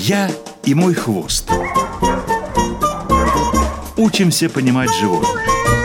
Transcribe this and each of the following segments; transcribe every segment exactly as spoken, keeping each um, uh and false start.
Я и мой хвост. Учимся понимать животных.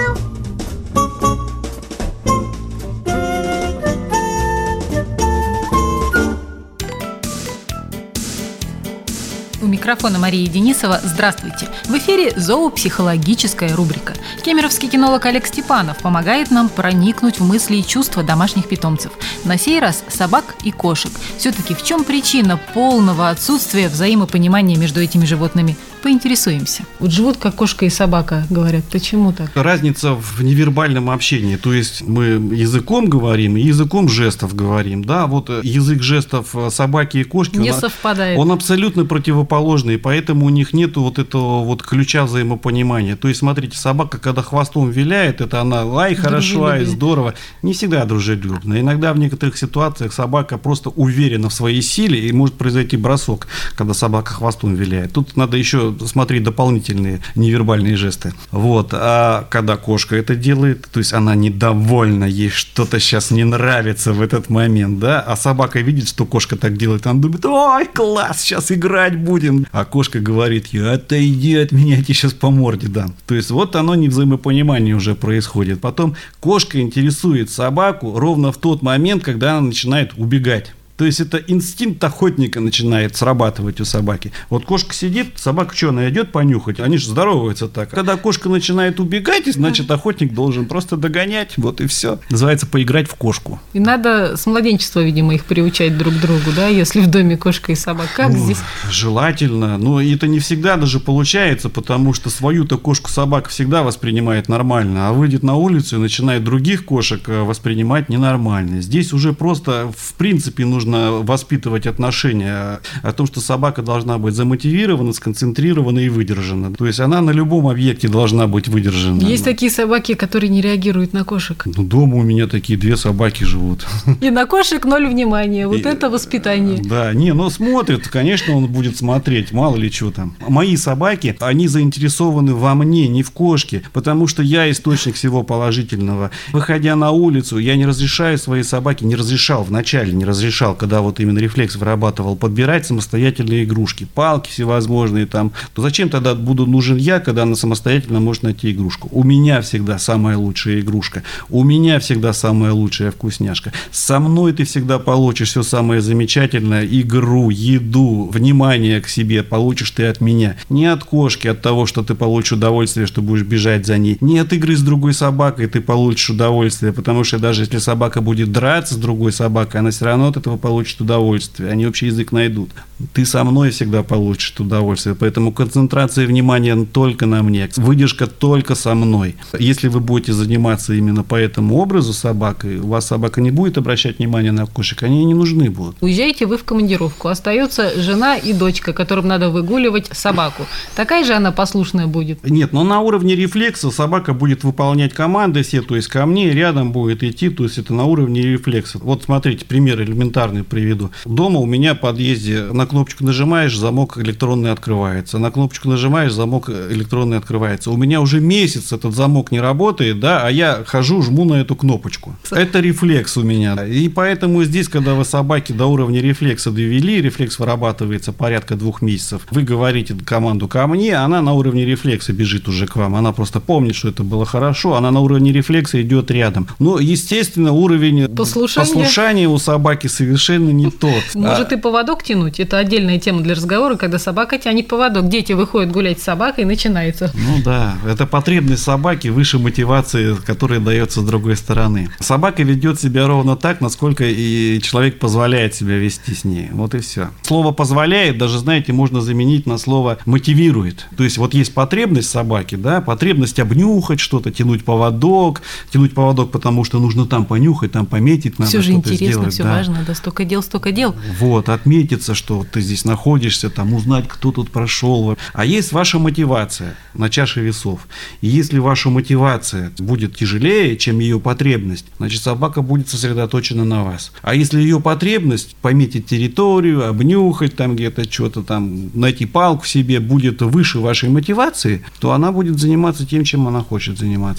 У микрофона Мария Денисова. Здравствуйте! В эфире зоопсихологическая рубрика. Кемеровский кинолог Олег Степанов помогает нам проникнуть в мысли и чувства домашних питомцев. На сей раз собак и кошек. Все-таки в чем причина полного отсутствия взаимопонимания между этими животными? Поинтересуемся. Вот живут как кошка и собака, говорят. Почему так? Разница в невербальном общении. То есть мы языком говорим и языком жестов говорим. Да, вот язык жестов собаки и кошки не он, совпадает. Он абсолютно противоположный, поэтому у них нету вот этого вот ключа взаимопонимания. То есть, смотрите, собака, когда хвостом виляет, это она ай, хорошо, ай, здорово. Не всегда дружелюбно. Иногда в некоторых ситуациях собака просто уверена в своей силе, и может произойти бросок, когда собака хвостом виляет. Тут надо еще смотреть дополнительные невербальные жесты. Вот. А когда кошка это делает, то есть она недовольна, ей что-то сейчас не нравится в этот момент, да, а собака видит, что кошка так делает, она думает: ой, класс, сейчас играть будем. А кошка говорит: я отойди от меня, я тебе сейчас по морде дам. То есть вот оно невзаимопонимание уже происходит. Потом кошка интересует собаку ровно в тот момент, когда она начинает убегать. То есть это инстинкт охотника начинает срабатывать у собаки. Вот кошка сидит, собака что, она идет понюхать? Они же здороваются так. Когда кошка начинает убегать, значит, охотник должен просто догонять. Вот и все. Называется поиграть в кошку. И надо с младенчества, видимо, их приучать друг к другу, да, если в доме кошка и собака. Как ну, здесь? Желательно. Но это не всегда даже получается, потому что свою-то кошку собака всегда воспринимает нормально, а выйдет на улицу и начинает других кошек воспринимать ненормально. Здесь уже просто, в принципе, нужно воспитывать отношения о том, что собака должна быть замотивирована, сконцентрирована и выдержана. То есть она на любом объекте должна быть выдержана. Есть такие собаки, которые не реагируют на кошек. Ну, дома у меня такие две собаки живут. И на кошек ноль внимания. Вот и, это воспитание. Да, не, но смотрит, конечно, он будет смотреть, мало ли что там. Мои собаки, они заинтересованы во мне, не в кошке, потому что я источник всего положительного. Выходя на улицу, я не разрешаю своей собаке, не разрешал, вначале не разрешал, когда вот именно рефлекс вырабатывал, подбирать самостоятельные игрушки, палки всевозможные там, то зачем тогда буду нужен я, когда она самостоятельно может найти игрушку? У меня всегда самая лучшая игрушка, у меня всегда самая лучшая вкусняшка. Со мной ты всегда получишь все самое замечательное, игру, еду, внимание к себе получишь ты от меня. Не от кошки, от того, что ты получишь удовольствие, что будешь бежать за ней. Не от игры с другой собакой ты получишь удовольствие, потому что даже если собака будет драться с другой собакой, она все равно от этого получит удовольствие, они общий язык найдут. Ты со мной всегда получишь удовольствие, поэтому концентрация внимания только на мне, выдержка только со мной. Если вы будете заниматься именно по этому образу собакой, у вас собака не будет обращать внимание на кошек, они не нужны будут. Уезжаете вы в командировку, остается жена и дочка, которым надо выгуливать собаку. Такая же она послушная будет? Нет, но на уровне рефлекса собака будет выполнять команды все, то есть ко мне рядом будет идти, то есть это на уровне рефлекса. Вот смотрите, пример элементарный приведу. Дома у меня в подъезде на кнопочку нажимаешь, замок электронный открывается. На кнопочку нажимаешь, замок электронный открывается. У меня уже месяц этот замок не работает, да, а я хожу, жму на эту кнопочку. Это рефлекс у меня. И поэтому здесь, когда вы собаки до уровня рефлекса довели, рефлекс вырабатывается порядка двух месяцев, вы говорите команду ко мне, она на уровне рефлекса бежит уже к вам. Она просто помнит, что это было хорошо, она на уровне рефлекса идет рядом. Но, естественно, уровень послушания, послушания у собаки совершенно не тот. Может, и поводок тянуть? Это отдельная тема для разговора, когда собака тянет поводок. Дети выходят гулять с собакой, и начинается. Ну да, это потребность собаки выше мотивации, которая дается с другой стороны. Собака ведет себя ровно так, насколько и человек позволяет себя вести с ней. Вот и все. Слово «позволяет» даже, знаете, можно заменить на слово «мотивирует». То есть вот есть потребность собаки, да, потребность обнюхать что-то, тянуть поводок, тянуть поводок, потому что нужно там понюхать, там пометить, надо все же что-то интересно, сделать. все да. важно, да, столько дел, столько дел. Вот, отметиться, что ты здесь находишься, там узнать, кто тут прошел. А есть ваша мотивация на чаше весов. И если ваша мотивация будет тяжелее, чем ее потребность, значит, собака будет сосредоточена на вас. А если ее потребность пометить территорию, обнюхать там где-то что-то там, найти палку в себе будет выше вашей мотивации, то она будет заниматься тем, чем она хочет заниматься.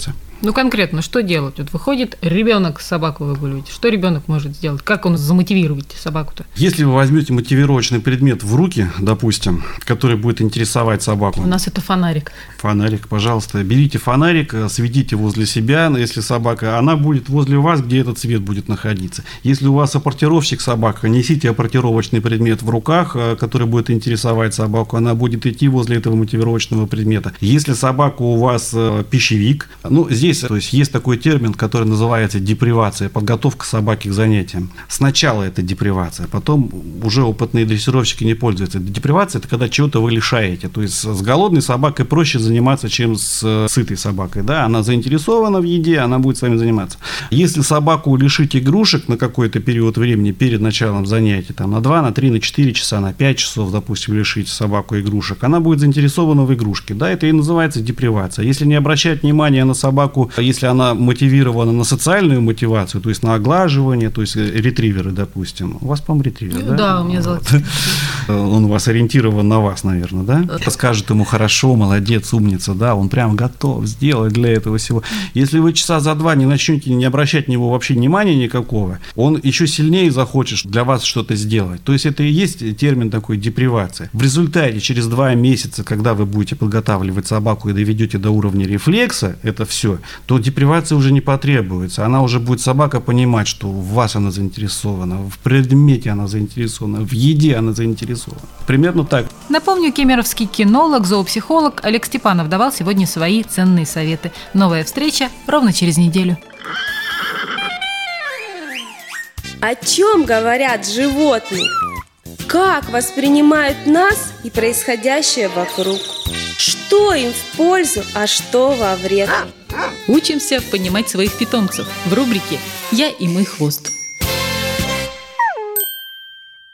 Ну, конкретно, что делать? Вот выходит ребенок собаку выгуливать. Что ребенок может сделать? Как он замотивировать собаку-то? Если вы возьмете мотивировочный предмет в руки, допустим, который будет интересовать собаку. У нас это фонарик. Фонарик, пожалуйста. Берите фонарик, светите возле себя, если собака, она будет возле вас, где этот свет будет находиться. Если у вас апортировщик собака, несите апортировочный предмет в руках, который будет интересовать собаку, она будет идти возле этого мотивировочного предмета. Если собака у вас пищевик, ну, здесь то есть, есть такой термин, который называется депривация, подготовка собаки к занятиям. Сначала это депривация, потом уже опытные дрессировщики не пользуются. Депривация – это когда чего-то вы лишаете. То есть с голодной собакой проще заниматься, чем с сытой собакой. Да? Она заинтересована в еде, она будет с вами заниматься. Если собаку лишить игрушек на какой-то период времени перед началом занятий, там, на два, на три, на четыре часа, на пять часов, допустим, лишить собаку игрушек, она будет заинтересована в игрушке. Да? Это и называется депривация. Если не обращать внимания на собаку, если она мотивирована на социальную мотивацию, то есть на оглаживание, то есть ретриверы, допустим. У вас, по-моему, ретривер, да? Да, у меня золотой. Он у вас ориентирован на вас, наверное, да? Скажет ему: хорошо, молодец, умница, да, он прям готов сделать для этого всего. Если вы часа за два не начнете не обращать на него вообще внимания никакого, он еще сильнее захочет для вас что-то сделать. То есть это и есть термин такой депривация. В результате через два месяца, когда вы будете подготавливать собаку и доведете до уровня рефлекса это все, то депривация уже не потребуется. Она уже будет, собака, понимать, что в вас она заинтересована, в предмете она заинтересована, в еде она заинтересована. Примерно так. Напомню, кемеровский кинолог, зоопсихолог Олег Степанов давал сегодня свои ценные советы. Новая встреча ровно через неделю. О чем говорят животные? Как воспринимают нас и происходящее вокруг? Что им в пользу, а что во вред? Учимся понимать своих питомцев в рубрике «Я и мой хвост».